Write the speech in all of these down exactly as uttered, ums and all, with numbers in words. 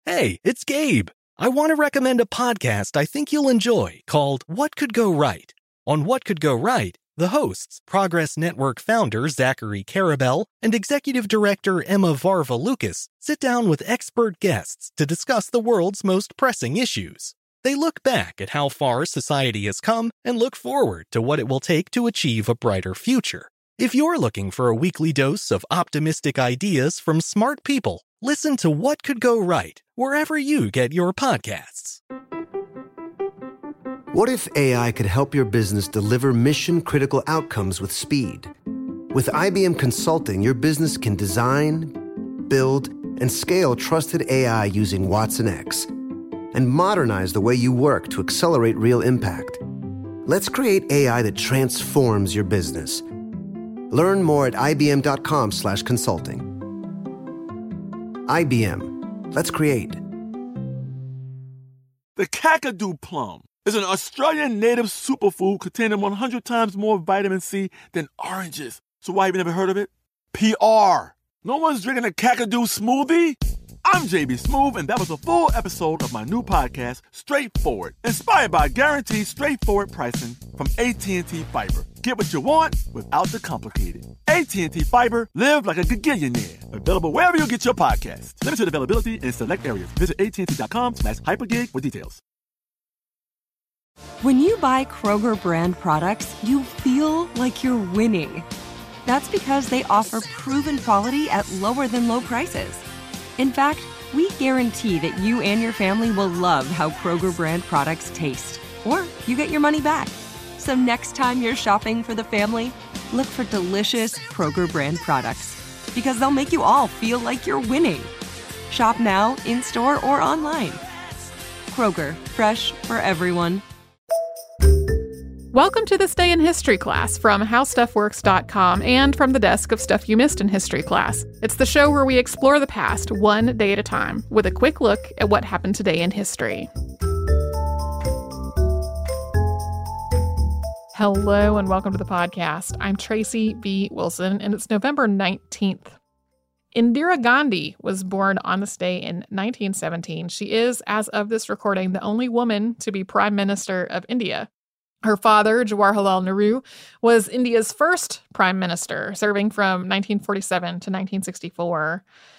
Hey, it's Gabe. I want to recommend a podcast I think you'll enjoy called What Could Go Right. On What Could Go Right, the hosts, Progress Network founder Zachary Karabell and executive director Emma Varva-Lucas, sit down with expert guests to discuss the world's most pressing issues. They look back at how far society has come and look forward to what it will take to achieve a brighter future. If you're looking for a weekly dose of optimistic ideas from smart people, listen to What Could Go Right wherever you get your podcasts. What if A I could help your business deliver mission-critical outcomes with speed? With I B M Consulting, your business can design, build, and scale trusted A I using Watson X, and modernize the way you work to accelerate real impact. Let's create A I that transforms your business. Learn more at ibm.com slash consulting. I B M. Let's create. The Kakadu plum is an Australian native superfood containing one hundred times more vitamin C than oranges. So why have you never heard of it? P R. No one's drinking a Kakadu smoothie? I'm J B Smoove, and that was a full episode of my new podcast, Straightforward, inspired by guaranteed straightforward pricing from A T and T Fiber. Get what you want without the complicated. A T and T Fiber, live like a gigillionaire. Available wherever you get your podcasts. Limited availability in select areas. Visit AT&T.com slash hypergig for details. When you buy Kroger brand products, you feel like you're winning. That's because they offer proven quality at lower than low prices. In fact, we guarantee that you and your family will love how Kroger brand products taste, or you get your money back. So next time you're shopping for the family, look for delicious Kroger brand products, because they'll make you all feel like you're winning. Shop now, in-store, or online. Kroger, fresh for everyone. Welcome to This Day in History class from how stuff works dot com and from the desk of Stuff You Missed in History class. It's the show where we explore the past one day at a time with a quick look at what happened today in history. Hello and welcome to the podcast. I'm Tracy B. Wilson, and it's November nineteenth. Indira Gandhi was born on this day in nineteen seventeen. She is, as of this recording, the only woman to be Prime Minister of India. Her father, Jawaharlal Nehru, was India's first prime minister, serving from nineteen forty-seven to nineteen sixty-four.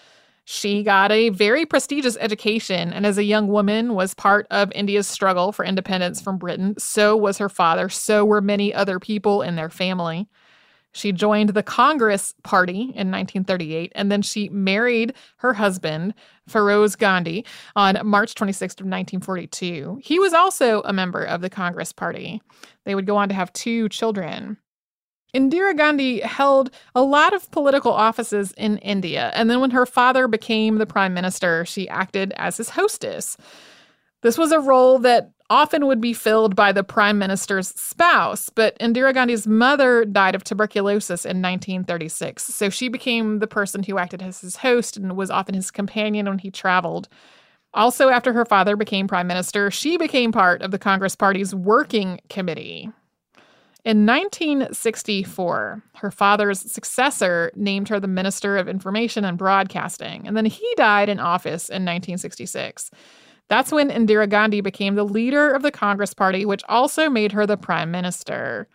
She got a very prestigious education, and as a young woman was part of India's struggle for independence from Britain. So was her father. So were many other people in their family. She joined the Congress Party in nineteen thirty-eight, and then she married her husband, Feroz Gandhi, on March twenty-sixth of nineteen forty-two. He was also a member of the Congress Party. They would go on to have two children. Indira Gandhi held a lot of political offices in India, and then when her father became the prime minister, she acted as his hostess. This was a role that often would be filled by the prime minister's spouse, but Indira Gandhi's mother died of tuberculosis in nineteen thirty-six, so she became the person who acted as his host and was often his companion when he traveled. Also, after her father became prime minister, she became part of the Congress Party's working committee. In nineteen sixty-four, her father's successor named her the Minister of Information and Broadcasting, and then he died in office in nineteen sixty-six. That's when Indira Gandhi became the leader of the Congress Party, which also made her the prime minister.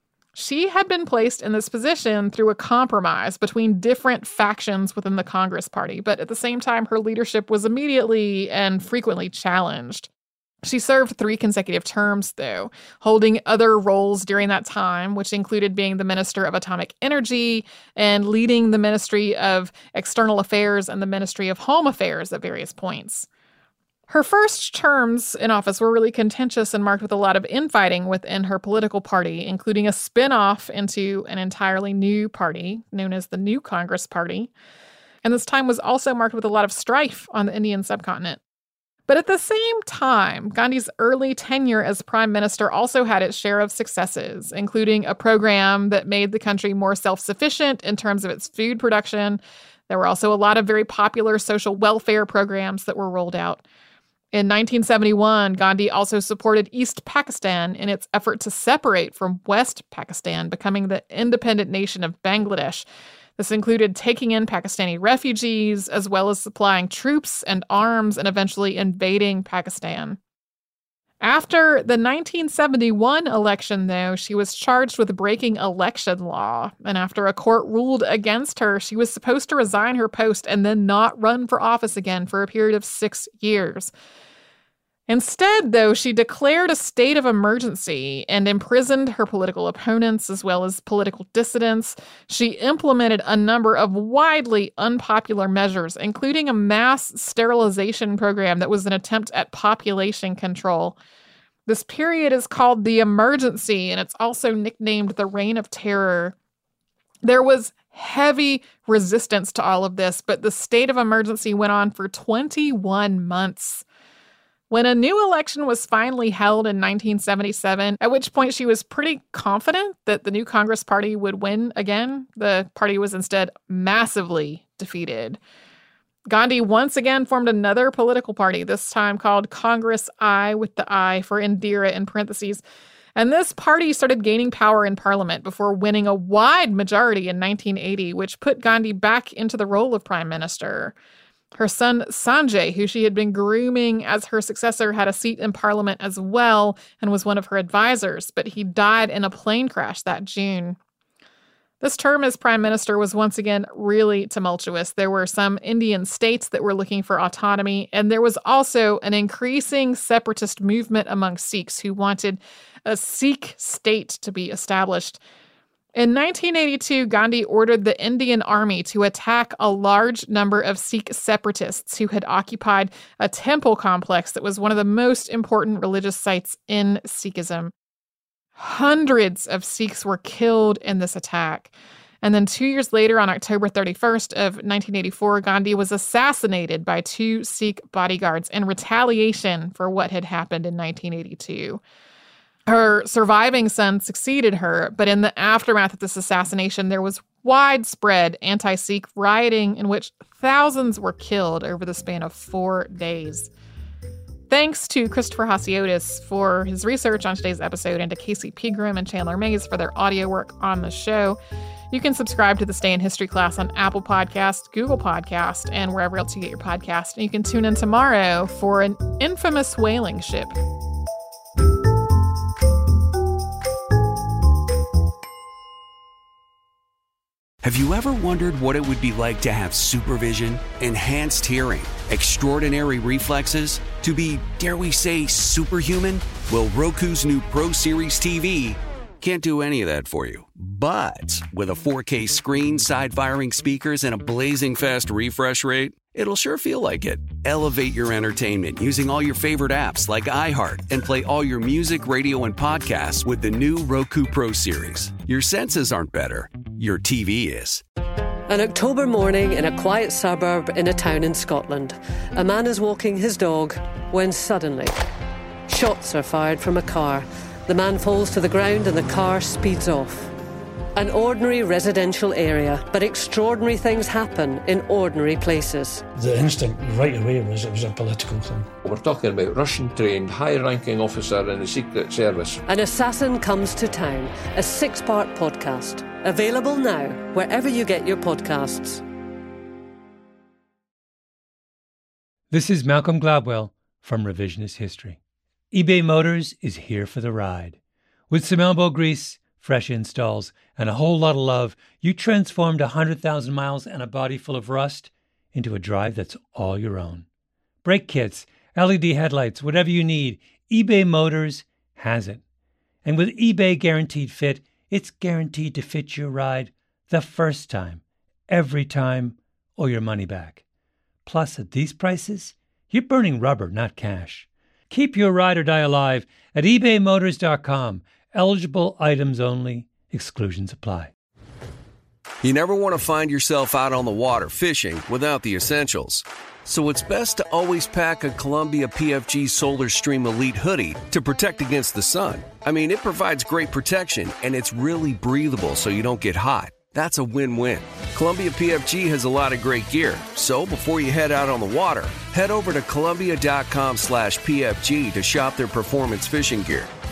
She had been placed in this position through a compromise between different factions within the Congress Party, but at the same time, her leadership was immediately and frequently challenged. She served three consecutive terms, though, holding other roles during that time, which included being the Minister of Atomic Energy and leading the Ministry of External Affairs and the Ministry of Home Affairs at various points. Her first terms in office were really contentious and marked with a lot of infighting within her political party, including a spin-off into an entirely new party known as the New Congress Party. And this time was also marked with a lot of strife on the Indian subcontinent. But at the same time, Gandhi's early tenure as prime minister also had its share of successes, including a program that made the country more self-sufficient in terms of its food production. There were also a lot of very popular social welfare programs that were rolled out. In nineteen seventy-one, Gandhi also supported East Pakistan in its effort to separate from West Pakistan, becoming the independent nation of Bangladesh. This included taking in Pakistani refugees, as well as supplying troops and arms and eventually invading Pakistan. After the nineteen seventy-one election, though, she was charged with breaking election law. And after a court ruled against her, she was supposed to resign her post and then not run for office again for a period of six years. Instead, though, she declared a state of emergency and imprisoned her political opponents as well as political dissidents. She implemented a number of widely unpopular measures, including a mass sterilization program that was an attempt at population control. This period is called the Emergency, and it's also nicknamed the Reign of Terror. There was heavy resistance to all of this, but the state of emergency went on for twenty-one months. When a new election was finally held in nineteen seventy-seven, at which point she was pretty confident that the new Congress Party would win again, the party was instead massively defeated. Gandhi once again formed another political party, this time called Congress I, with the I for Indira in parentheses. And this party started gaining power in parliament before winning a wide majority in nineteen eighty, which put Gandhi back into the role of prime minister. Her son, Sanjay, who she had been grooming as her successor, had a seat in parliament as well and was one of her advisors, but he died in a plane crash that June. This term as prime minister was once again really tumultuous. There were some Indian states that were looking for autonomy, and there was also an increasing separatist movement among Sikhs who wanted a Sikh state to be established. In nineteen eighty-two, Gandhi ordered the Indian Army to attack a large number of Sikh separatists who had occupied a temple complex that was one of the most important religious sites in Sikhism. Hundreds of Sikhs were killed in this attack. And then two years later, on October thirty-first of nineteen eighty-four, Gandhi was assassinated by two Sikh bodyguards in retaliation for what had happened in nineteen eighty-two. Her surviving son succeeded her, but in the aftermath of this assassination, there was widespread anti-Sikh rioting in which thousands were killed over the span of four days. Thanks to Christopher Hasiotis for his research on today's episode and to Casey Pegram and Chandler Mays for their audio work on the show. You can subscribe to the Stay in History class on Apple Podcasts, Google Podcasts, and wherever else you get your podcast. And you can tune in tomorrow for an infamous whaling ship. Have you ever wondered what it would be like to have supervision, enhanced hearing, extraordinary reflexes, to be, dare we say, superhuman? Well, Roku's new Pro Series T V can't do any of that for you. But with a four K screen, side-firing speakers, and a blazing fast refresh rate, it'll sure feel like it. Elevate your entertainment using all your favorite apps like iHeart and play all your music, radio, and podcasts with the new Roku Pro Series. Your senses aren't better. Your T V is. An October morning in a quiet suburb in a town in Scotland. A man is walking his dog when suddenly shots are fired from a car. The man falls to the ground and the car speeds off. An ordinary residential area, but extraordinary things happen in ordinary places. The instinct right away was it was a political thing. We're talking about Russian-trained, high-ranking officer in the Secret Service. An Assassin Comes to Town, a six-part podcast. Available now, wherever you get your podcasts. This is Malcolm Gladwell from Revisionist History. eBay Motors is here for the ride. With some elbow grease, fresh installs, and a whole lot of love, you transformed one hundred thousand miles and a body full of rust into a drive that's all your own. Brake kits, L E D headlights, whatever you need, eBay Motors has it. And with eBay Guaranteed Fit, it's guaranteed to fit your ride the first time, every time, or your money back. Plus, at these prices, you're burning rubber, not cash. Keep your ride or die alive at ebay motors dot com. Eligible items only. Exclusions apply. You never want to find yourself out on the water fishing without the essentials. So it's best to always pack a Columbia P F G Solar Stream Elite hoodie to protect against the sun. I mean, it provides great protection, and it's really breathable so you don't get hot. That's a win-win. Columbia P F G has a lot of great gear, so before you head out on the water, head over to Columbia dot com slash P F G to shop their performance fishing gear.